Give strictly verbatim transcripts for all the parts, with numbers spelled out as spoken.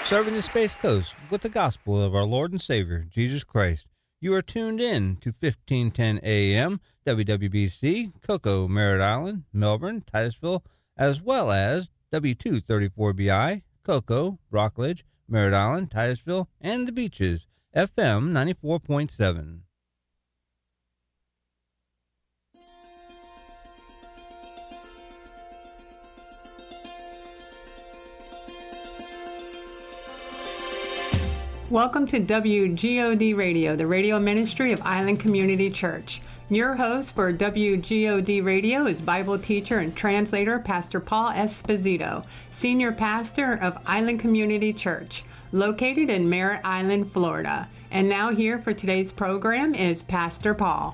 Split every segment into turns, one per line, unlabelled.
serving the Space Coast with the gospel of our Lord and Savior, Jesus Christ. You are tuned in to fifteen ten A M, W W B C, Cocoa, Merritt Island, Melbourne, Titusville, as well as W two thirty-four B I, Cocoa, Rockledge, Merritt Island, Titusville, and the Beaches, F M ninety-four point seven.
Welcome to W G O D Radio, the radio ministry of Island Community Church. Your host for W G O D Radio is Bible teacher and translator Pastor Paul Esposito, senior pastor of Island Community Church, located in Merritt Island, Florida. And now here for today's program is Pastor Paul.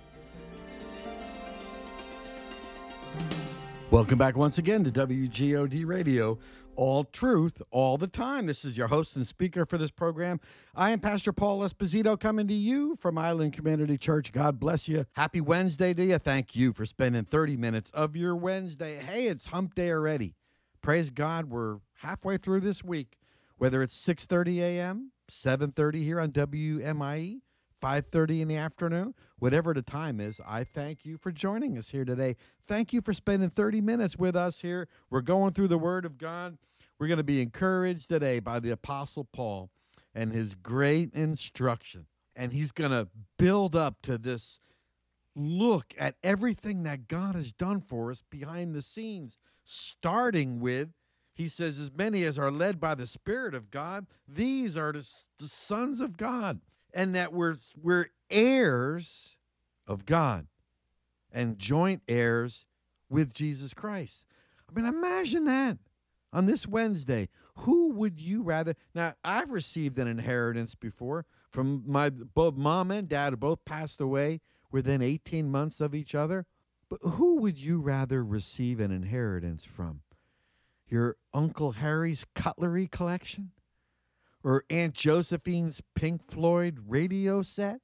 Welcome back once again to W G O D Radio. All truth, all the time. This is your host and speaker for this program. I am Pastor Paul Esposito coming to you from Island Community Church. God bless you. Happy Wednesday to you. Thank you for spending thirty minutes of your Wednesday. Hey, it's hump day already. Praise God, we're halfway through this week. Whether it's six thirty A M, seven thirty here on W M I E, five thirty in the afternoon, whatever the time is, I thank you for joining us here today. Thank you for spending thirty minutes with us here. We're going through the Word of God. We're going to be encouraged today by the Apostle Paul and his great instruction. And he's going to build up to this look at everything that God has done for us behind the scenes, starting with, he says, as many as are led by the Spirit of God, these are the, the sons of God. And that we're, we're heirs of God and joint heirs with Jesus Christ. I mean, imagine that. On this Wednesday, who would you rather? Now, I've received an inheritance before from my both mom and dad who both passed away within eighteen months of each other. But who would you rather receive an inheritance from? Your Uncle Harry's cutlery collection? Or Aunt Josephine's Pink Floyd radio set?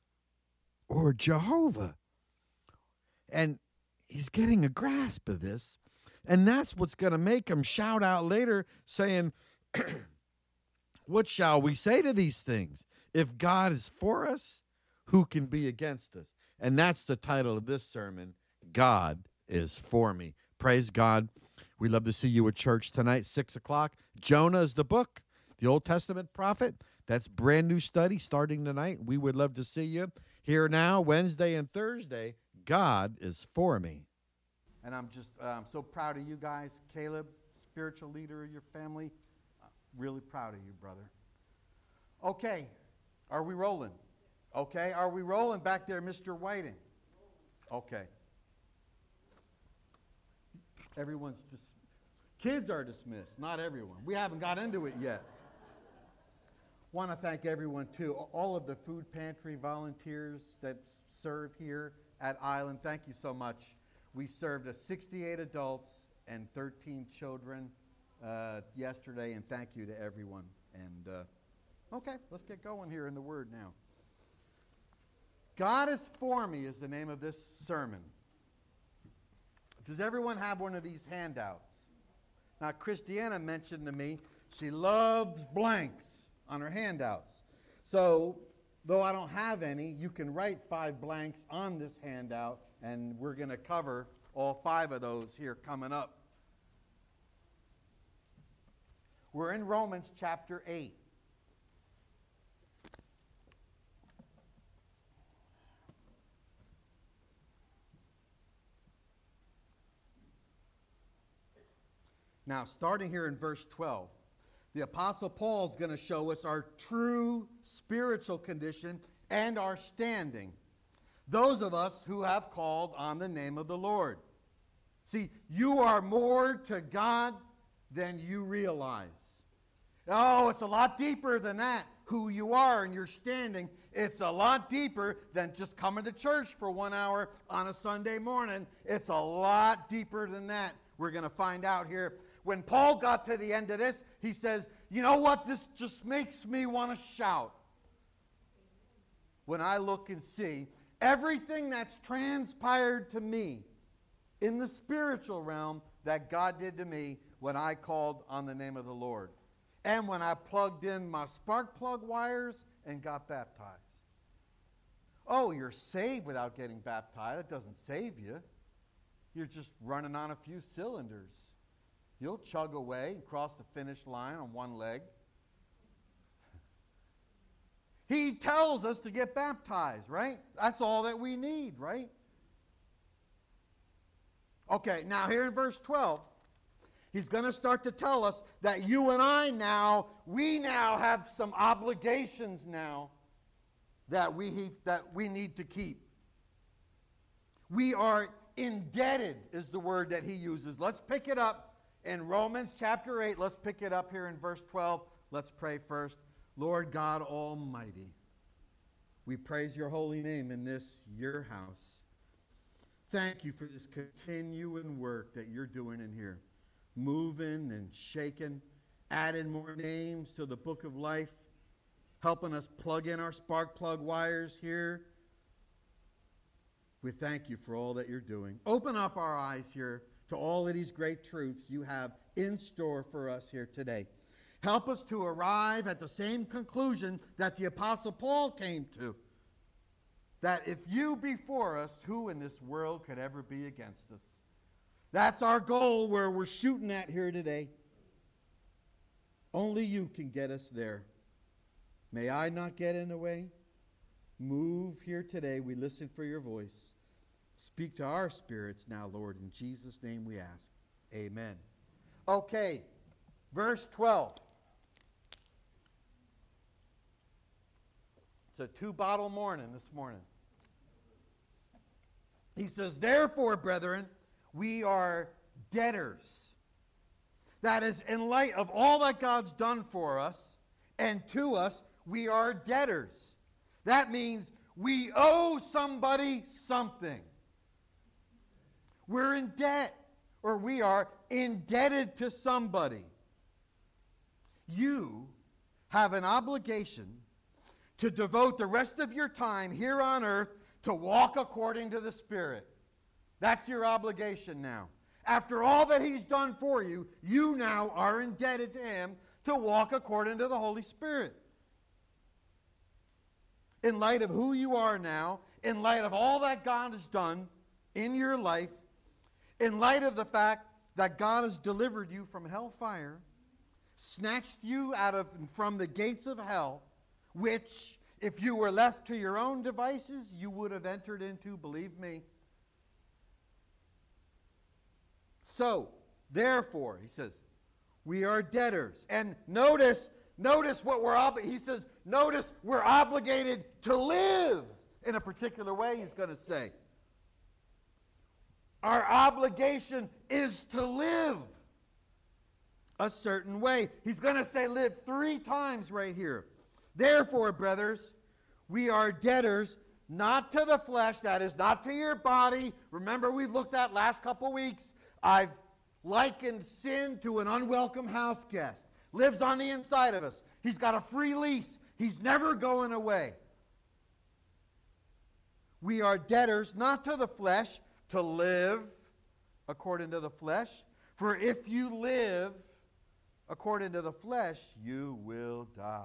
Or Jehovah? And he's getting a grasp of this. And that's what's going to make him shout out later saying, what shall we say to these things? If God is for us, who can be against us? And that's the title of this sermon, God is for me. Praise God. We love to see you at church tonight, six o'clock. Jonah is the book, the Old Testament prophet. That's brand new study starting tonight. We would love to see you here now, Wednesday and Thursday. God is for me. And I'm just uh, I'm so proud of you guys. Caleb, spiritual leader of your family. Uh, really proud of you, brother. Okay, are we rolling? Okay, are we rolling back there, Mister Whiting? Okay. Everyone's dis- kids are dismissed, not everyone. We haven't got into it yet. Want to thank everyone, too. All of the food pantry volunteers that serve here at Island, thank you so much. We served a sixty-eight adults and thirteen children uh, yesterday, and thank you to everyone. And uh, okay, let's get going here in the Word now. God is for me is the name of this sermon. Does everyone have one of these handouts? Now, Christiana mentioned to me she loves blanks on her handouts. So, though I don't have any, you can write five blanks on this handout, and we're going to cover all five of those here coming up. We're in Romans chapter eight. Now, starting here in verse twelve, the Apostle Paul is going to show us our true spiritual condition and our standing. Those of us who have called on the name of the Lord. See, you are more to God than you realize. Oh, it's a lot deeper than that. Who you are and your standing, it's a lot deeper than just coming to church for one hour on a Sunday morning. It's a lot deeper than that. We're going to find out here. When Paul got to the end of this, he says, you know what? This just makes me want to shout. When I look and see everything that's transpired to me in the spiritual realm that God did to me when I called on the name of the Lord. and when I plugged in my spark plug wires and got baptized. Oh, you're saved without getting baptized. It doesn't save you. You're just running on a few cylinders. You'll chug away and cross the finish line on one leg. He tells us to get baptized, right? That's all that we need, right? Okay, now here in verse twelve, he's going to start to tell us that you and I now, we now have some obligations now that we, that we need to keep. We are indebted is the word that he uses. Let's pick it up in Romans chapter eight. Let's pick it up here in verse twelve. Let's pray first. Lord God Almighty, we praise your holy name in this, your house. Thank you for this continuing work that you're doing in here. Moving and shaking, adding more names to the book of life, helping us plug in our spark plug wires here. We thank you for all that you're doing. Open up our eyes here to all of these great truths you have in store for us here today. Help us to arrive at the same conclusion that the Apostle Paul came to. That if you be for us, who in this world could ever be against us? That's our goal where we're shooting at here today. Only you can get us there. May I not get in the way? Move here today. We listen for your voice. Speak to our spirits now, Lord. In Jesus' name we ask. Amen. Okay, verse twelve. It's a two-bottle morning this morning. He says, therefore, brethren, we are debtors. That is, in light of all that God's done for us and to us, we are debtors. That means we owe somebody something. We're in debt, or we are indebted to somebody. You have an obligation to devote the rest of your time here on earth to walk according to the Spirit. That's your obligation now. After all that he's done for you, you now are indebted to him to walk according to the Holy Spirit. In light of who you are now, in light of all that God has done in your life, in light of the fact that God has delivered you from hellfire, snatched you out of from the gates of hell, which, if you were left to your own devices, you would have entered into, believe me. So, therefore, he says, we are debtors. And notice, notice what we're obligated. He says, notice we're obligated to live in a particular way, he's going to say. Our obligation is to live a certain way. He's going to say live three times right here. Therefore, brothers, we are debtors, not to the flesh, that is, not to your body. Remember, we've looked at last couple weeks, I've likened sin to an unwelcome house guest. Lives on the inside of us. He's got a free lease. He's never going away. We are debtors, not to the flesh, to live according to the flesh. For if you live according to the flesh, you will die.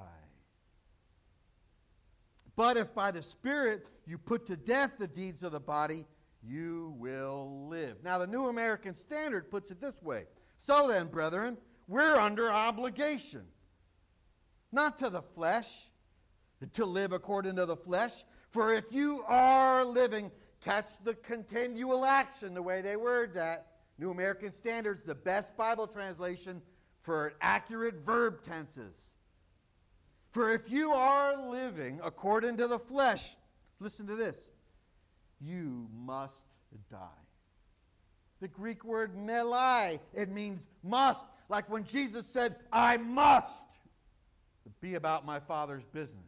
But if by the Spirit you put to death the deeds of the body, you will live. Now, the New American Standard puts it this way. So then, brethren, we're under obligation. Not to the flesh, to live according to the flesh. For if you are living, catch the continual action, the way they word that. New American Standard's the best Bible translation for accurate verb tenses. For if you are living according to the flesh, listen to this, you must die. The Greek word melai, it means must. Like when Jesus said, I must be about my Father's business.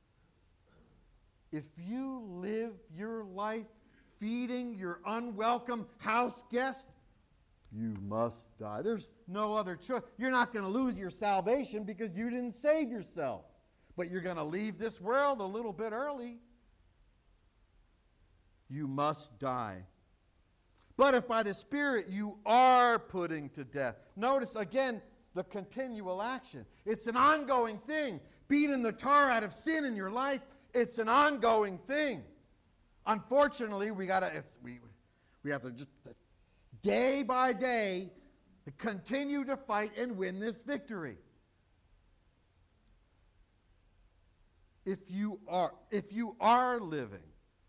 If you live your life feeding your unwelcome house guest, you must die. There's no other choice. You're not going to lose your salvation because you didn't save yourself. But you're going to leave this world a little bit early. You must die. But if by the Spirit you are putting to death. Notice again, the continual action. It's an ongoing thing. Beating the tar out of sin in your life, it's an ongoing thing. Unfortunately, we gotta it's, we we have to just day by day continue to fight and win this victory. If you are if you are living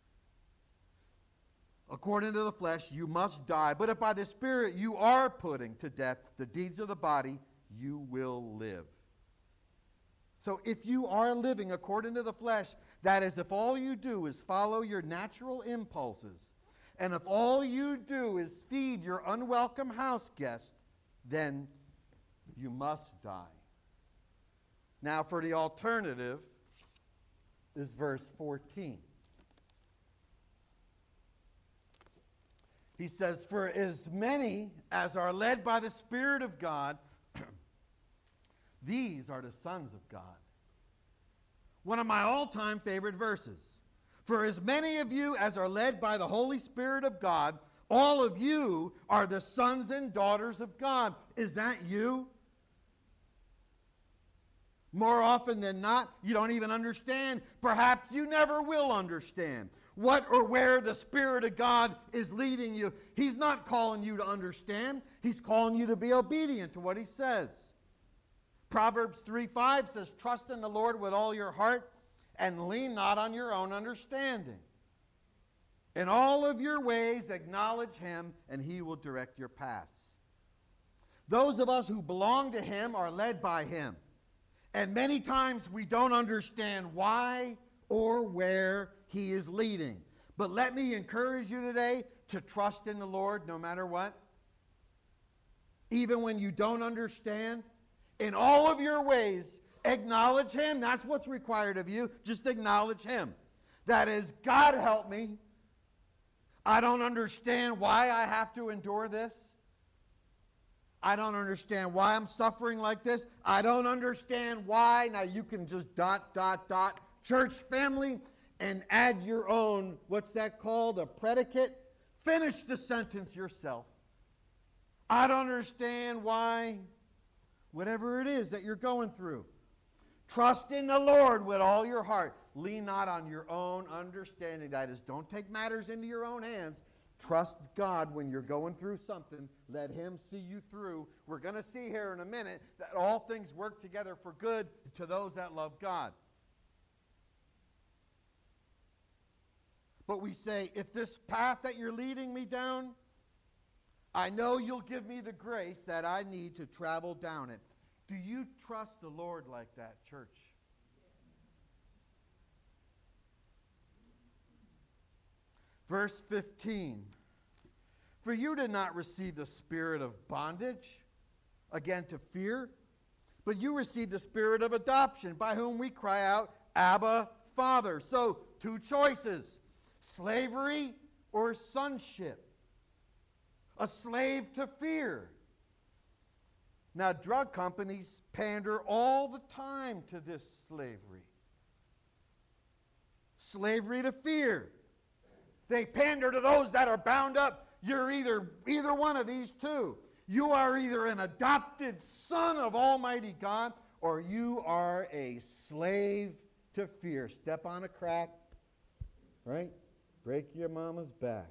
according to the flesh, you must die. But if by the Spirit you are putting to death the deeds of the body, you will live. So if you are living according to the flesh, that is, if all you do is follow your natural impulses, and if all you do is feed your unwelcome house guest, then you must die. Now for the alternative is verse fourteen. He says, for as many as are led by the Spirit of God, these are the sons of God. One of my all-time favorite verses. For as many of you as are led by the Holy Spirit of God, all of you are the sons and daughters of God. Is that you? More often than not, you don't even understand. Perhaps you never will understand what or where the Spirit of God is leading you. He's not calling you to understand. He's calling you to be obedient to what He says. Proverbs three five says, trust in the Lord with all your heart and lean not on your own understanding. In all of your ways acknowledge Him, and He will direct your paths. Those of us who belong to Him are led by Him. And many times we don't understand why or where He is leading. But let me encourage you today to trust in the Lord no matter what. Even when you don't understand, in all of your ways, acknowledge Him. That's what's required of you. Just acknowledge Him. That is, God help me. I don't understand why I have to endure this. I don't understand why I'm suffering like this. I don't understand why. Now you can just dot, dot, dot, church family, and add your own, what's that called, a predicate? Finish the sentence yourself. I don't understand why, whatever it is that you're going through. Trust in the Lord with all your heart. Lean not on your own understanding. That is, don't take matters into your own hands. Trust God when you're going through something. Let Him see you through. We're going to see here in a minute that all things work together for good to those that love God. But we say, if this path that you're leading me down, I know you'll give me the grace that I need to travel down it. Do you trust the Lord like that, church? Verse fifteen. For you did not receive the spirit of bondage, again to fear, but you received the spirit of adoption, by whom we cry out, Abba, Father. So, two choices, slavery or sonship. A slave to fear. Now, drug companies pander all the time to this slavery. Slavery to fear. They pander to those that are bound up. You're either either one of these two. You are either an adopted son of Almighty God, or you are a slave to fear. Step on a crack, right? Break your mama's back.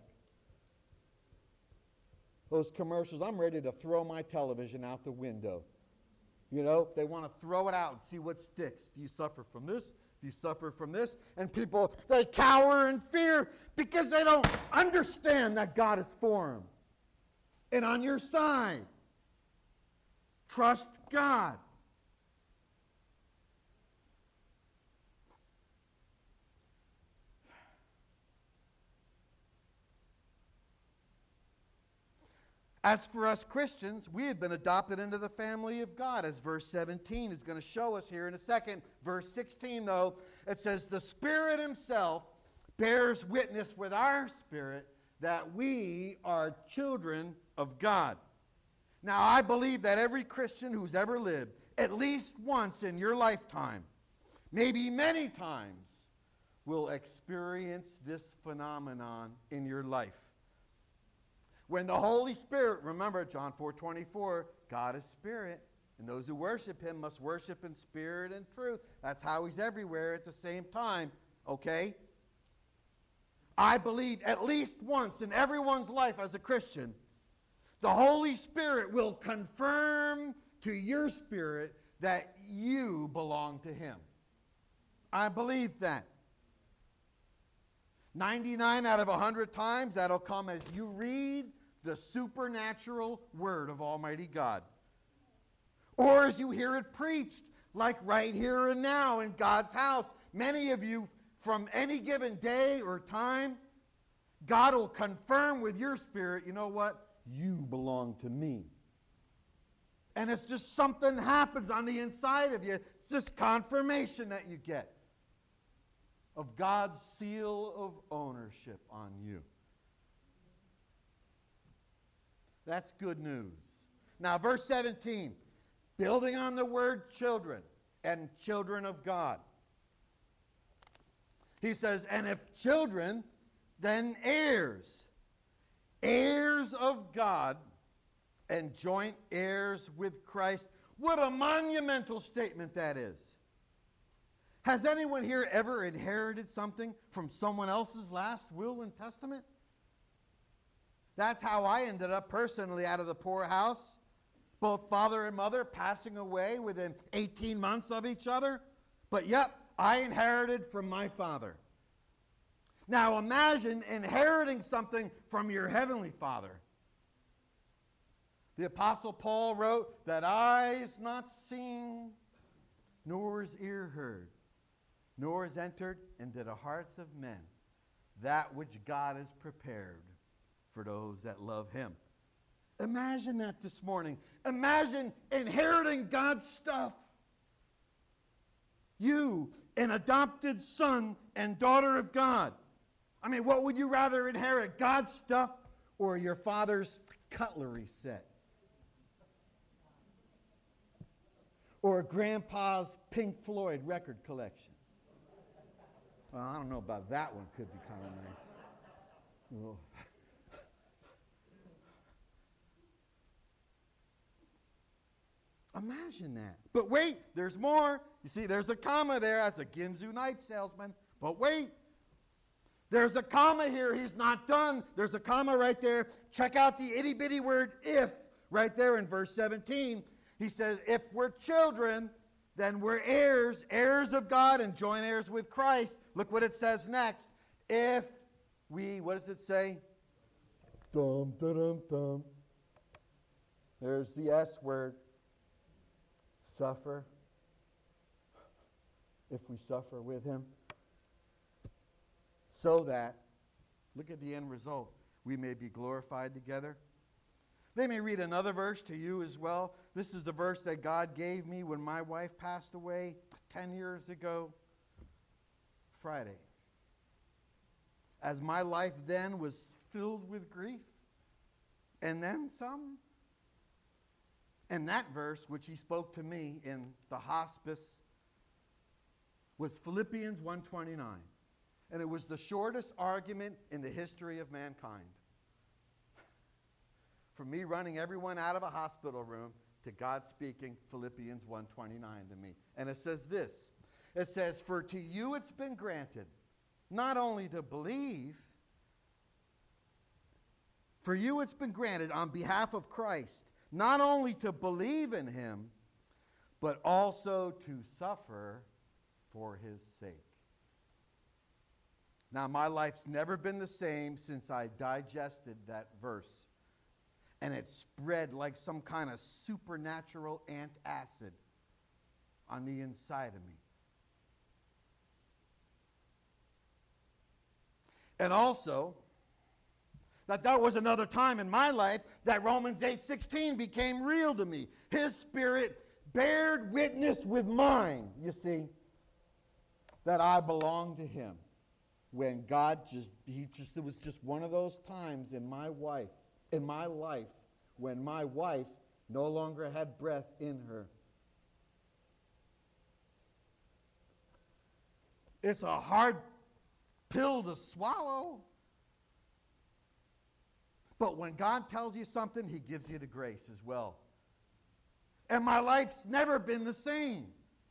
Those commercials, I'm ready to throw my television out the window. You know, they want to throw it out and see what sticks. Do you suffer from this? Do you suffer from this? And people, they cower in fear because they don't understand that God is for them and on your side. Trust God. As for us Christians, we have been adopted into the family of God, as verse seventeen is going to show us here in a second. Verse sixteen, though, it says, the Spirit Himself bears witness with our spirit that we are children of God. Now, I believe that every Christian who's ever lived, at least once in your lifetime, maybe many times, will experience this phenomenon in your life. When the Holy Spirit, remember John four twenty-four, God is spirit. And those who worship him must worship in spirit and truth. That's how he's everywhere at the same time, okay? I believe at least once in everyone's life as a Christian, the Holy Spirit will confirm to your spirit that you belong to him. I believe that. ninety-nine out of one hundred times, that'll come as you read the supernatural word of Almighty God. Or as you hear it preached, like right here and now in God's house. Many of you, from any given day or time, God will confirm with your spirit, you know what? You belong to me. And it's just something happens on the inside of you. It's just confirmation that you get of God's seal of ownership on you. That's good news. Now, verse seventeen, building on the word children and children of God. He says, and if children, then heirs, heirs of God and joint heirs with Christ. What a monumental statement that is. Has anyone here ever inherited something from someone else's last will and testament? That's how I ended up personally out of the poorhouse. Both father and mother passing away within eighteen months of each other. But yep, I inherited from my father. Now imagine inheriting something from your heavenly Father. The Apostle Paul wrote that eyes not seen, nor is ear heard, nor is entered into the hearts of men that which God has prepared for those that love him. Imagine that this morning. Imagine inheriting God's stuff. You, an adopted son and daughter of God. I mean, what would you rather inherit, God's stuff or your father's cutlery set? Or grandpa's Pink Floyd record collection? Well, I don't know about that one. Could be kind of nice. Oh. Imagine that. But wait, there's more. You see, there's a comma there. That's a Ginsu knife salesman. But wait. There's a comma here. He's not done. There's a comma right there. Check out the itty-bitty word if right there in verse seventeen. He says, if we're children, then we're heirs, heirs of God and joint heirs with Christ. Look what it says next. If we, what does it say? Dum, dum, dum, dum. There's the S word. Suffer. If we suffer with him. So that, look at the end result, we may be glorified together. Let me read another verse to you as well. This is the verse that God gave me when my wife passed away ten years ago, Friday. As my life then was filled with grief, and then some. And that verse, which he spoke to me in the hospice, was Philippians one twenty-nine. And it was the shortest argument in the history of mankind. From me running everyone out of a hospital room to God speaking Philippians one twenty-nine to me. And it says this. It says, for to you it's been granted not only to believe, for you it's been granted on behalf of Christ, not only to believe in him, but also to suffer for his sake. Now, my life's never been the same since I digested that verse. And it spread like some kind of supernatural antacid on the inside of me. And also, that that was another time in my life that Romans eight sixteen became real to me. His Spirit bared witness with mine, you see, that I belong to him. When God just, he just, it was just one of those times in my wife, in my life, when my wife no longer had breath in her. It's a hard pill to swallow. But when God tells you something, he gives you the grace as well. and my life's never been the same.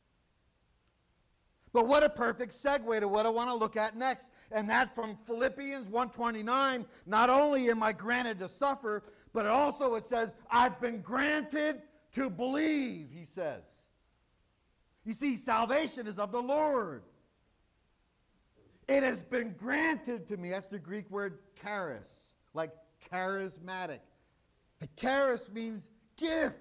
But what a perfect segue to what I want to look at next. And that from Philippians one twenty-nine, not only am I granted to suffer, but it also it says, I've been granted to believe, he says. You see, salvation is of the Lord. It has been granted to me. That's the Greek word charis, like charismatic. Charis means gift.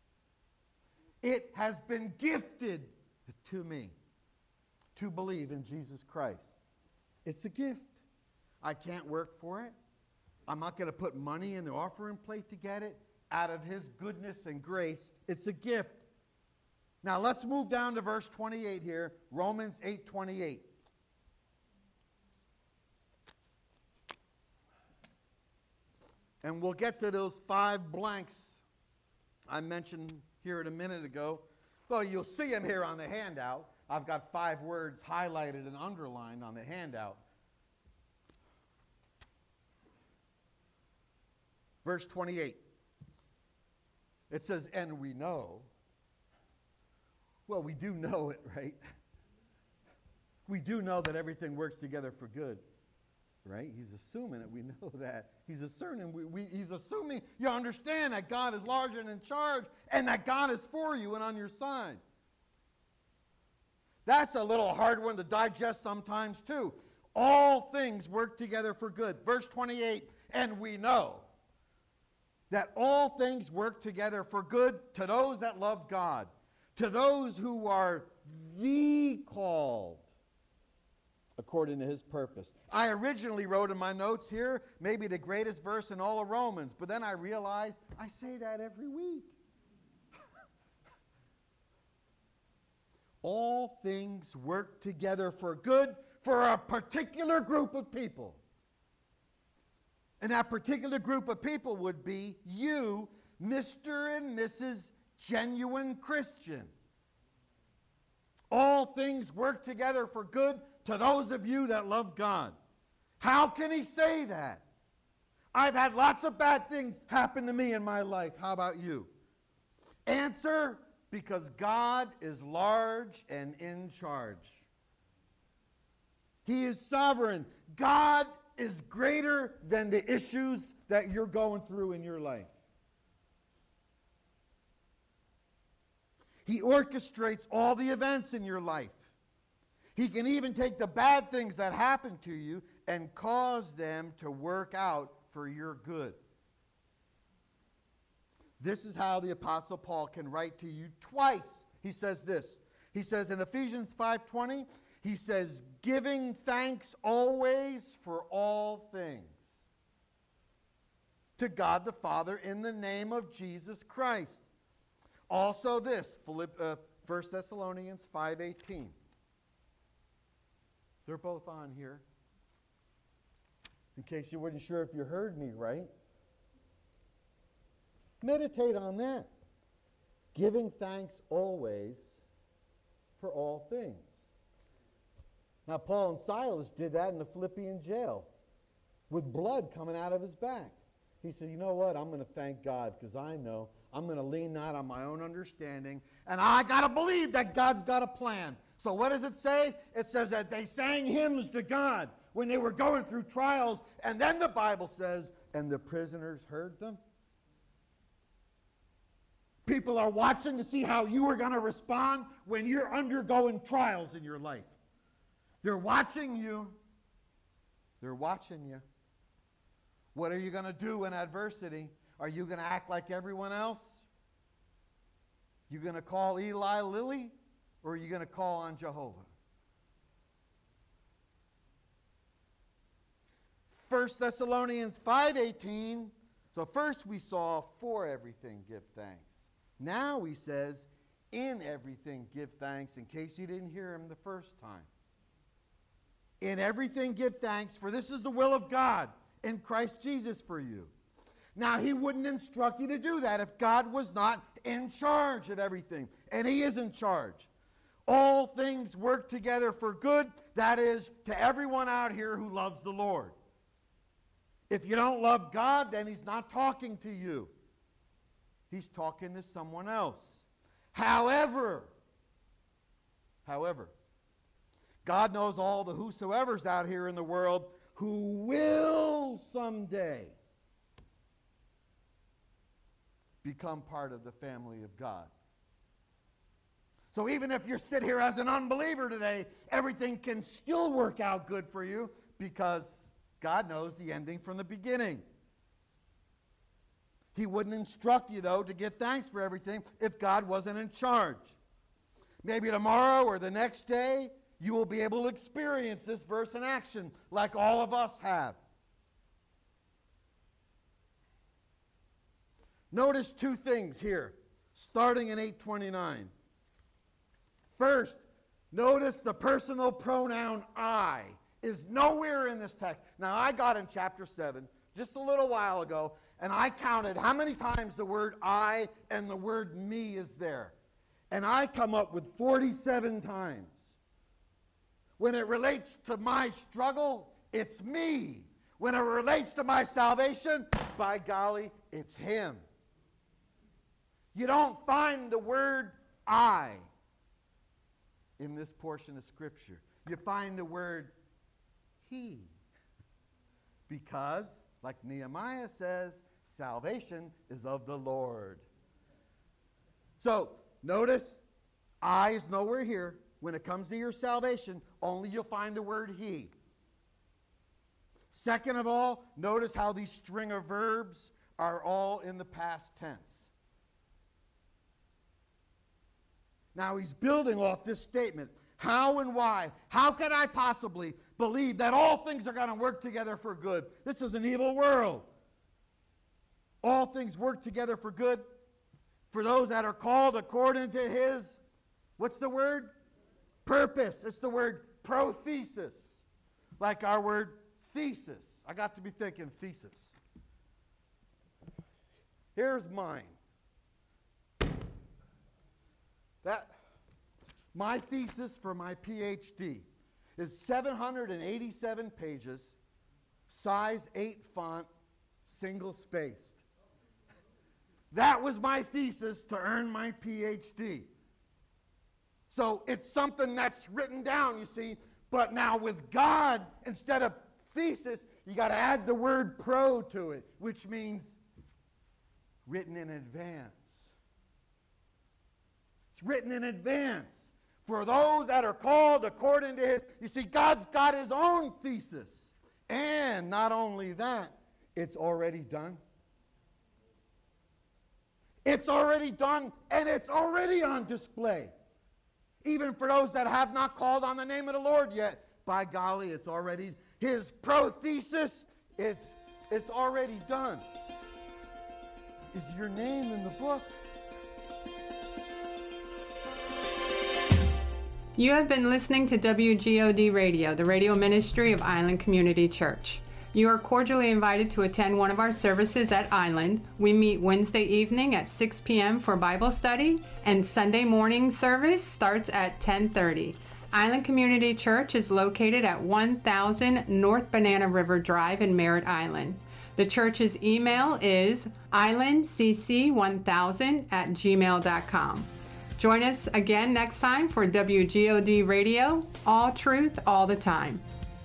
It has been gifted to me to believe in Jesus Christ. It's a gift. I can't work for it. I'm not going to put money in the offering plate to get it. Out of his goodness and grace, it's a gift. Now let's move down to verse twenty-eight here, Romans eight twenty-eight. And we'll get to those five blanks I mentioned here a minute ago. Though you'll see them here on the handout. I've got five words highlighted and underlined on the handout. Verse twenty-eight. It says, and we know. Well, we do know it, right? We do know that everything works together for good. Right? He's assuming it. We know that. He's assuming, we, we, he's assuming you understand that God is large and in charge and that God is for you and on your side. That's a little hard one to digest sometimes too. All things work together for good. Verse twenty-eight, and we know that all things work together for good to those that love God, to those who are the called according to his purpose. I originally wrote in my notes here, maybe the greatest verse in all of Romans, but then I realized I say that every week. All things work together for good for a particular group of people. And that particular group of people would be you, Mister and Missus Genuine Christian. All things work together for good to those of you that love God. How can he say that? I've had lots of bad things happen to me in my life. How about you? Answer, because God is large and in charge. He is sovereign. God is greater than the issues that you're going through in your life. He orchestrates all the events in your life. He can even take the bad things that happen to you and cause them to work out for your good. This is how the Apostle Paul can write to you twice. He says this. He says in Ephesians five twenty, he says, giving thanks always for all things to God the Father in the name of Jesus Christ. Also this, uh, First Thessalonians five eighteen. They're both on here. In case you weren't sure if you heard me right. Meditate on that. Giving thanks always for all things. Now, Paul and Silas did that in the Philippian jail with blood coming out of his back. He said, you know what? I'm going to thank God because I know I'm going to lean not on my own understanding, and I got to believe that God's got a plan. So what does it say? It says that they sang hymns to God when they were going through trials, and then the Bible says, and the prisoners heard them. People are watching to see how you are going to respond when you're undergoing trials in your life. They're watching you. They're watching you. What are you going to do in adversity? Are you going to act like everyone else? You going to call Eli Lilly, or are you going to call on Jehovah? First Thessalonians five eighteen. So first we saw for everything give thanks. Now he says, in everything give thanks, in case you didn't hear him the first time. In everything give thanks, for this is the will of God in Christ Jesus for you. Now, he wouldn't instruct you to do that if God was not in charge of everything. And he is in charge. All things work together for good. That is, to everyone out here who loves the Lord. If you don't love God, then he's not talking to you. He's talking to someone else. However, however, God knows all the whosoever's out here in the world who will someday become part of the family of God. So even if you sit here as an unbeliever today, everything can still work out good for you because God knows the ending from the beginning. He wouldn't instruct you, though, to give thanks for everything if God wasn't in charge. Maybe tomorrow or the next day, you will be able to experience this verse in action like all of us have. Notice two things here, starting in eight twenty-nine. First, notice the personal pronoun I is nowhere in this text. Now, I got in chapter seven just a little while ago, and I counted how many times the word I and the word me is there. And I come up with forty-seven times. When it relates to my struggle, it's me. When it relates to my salvation, by golly, it's him. You don't find the word I in this portion of Scripture. You find the word he. Because, like Nehemiah says, salvation is of the Lord. So, notice, I is nowhere here. When it comes to your salvation, only you'll find the word he. Second of all, notice how these string of verbs are all in the past tense. Now he's building off this statement. How and why? How can I possibly believe that all things are going to work together for good? This is an evil world. All things work together for good for those that are called according to his, what's the word? Purpose. It's the word prothesis. Like our word thesis. I got to be thinking thesis. Here's mine. That my thesis for my P H D is seven hundred eighty-seven pages, size eight font, single spaced. That was my thesis to earn my P H D. So it's something that's written down, you see, but now with God, instead of thesis, you got to add the word pro to it, which means written in advance. It's written in advance for those that are called according to his. You see, God's got his own thesis. And not only that, it's already done. It's already done, and it's already on display. Even for those that have not called on the name of the Lord yet, by golly, it's already, his prothesis is it's already done. Is your name in the book?
You have been listening to W G O D Radio, the radio ministry of Island Community Church. You are cordially invited to attend one of our services at Island. We meet Wednesday evening at six p.m. for Bible study, and Sunday morning service starts at ten thirty. Island Community Church is located at one thousand North Banana River Drive in Merritt Island. The church's email is island c c one thousand at gmail dot com. Join us again next time for W G O D Radio, all truth, all the time.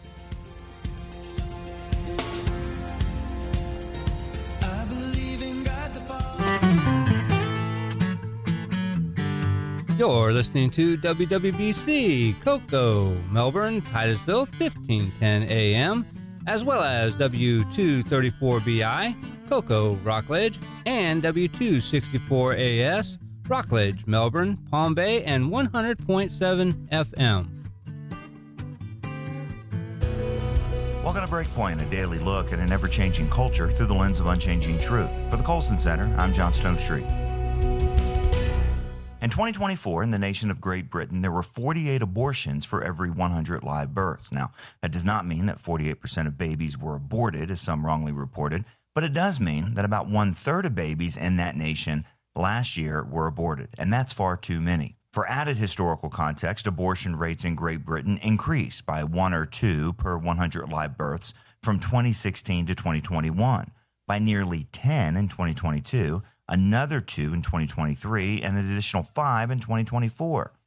You're listening to W W B C, Cocoa, Melbourne, Titusville, fifteen ten A M, as well as W two thirty-four B I, Cocoa, Rockledge, and W two sixty-four A S, Rockledge, Melbourne, Palm Bay, and one hundred point seven F M.
Welcome to Breakpoint, a daily look at an ever-changing culture through the lens of unchanging truth. For the Colson Center, I'm John Stonestreet. In twenty twenty-four, in the nation of Great Britain, there were forty-eight abortions for every one hundred live births. Now, that does not mean that forty-eight percent of babies were aborted, as some wrongly reported, but it does mean that about one-third of babies in that nation last year were aborted, and that's far too many. For added historical context, abortion rates in Great Britain increased by one or two per one hundred live births from twenty sixteen to twenty twenty-one, by nearly ten in twenty twenty-two, another two in twenty twenty-three, and an additional five in twenty twenty-four.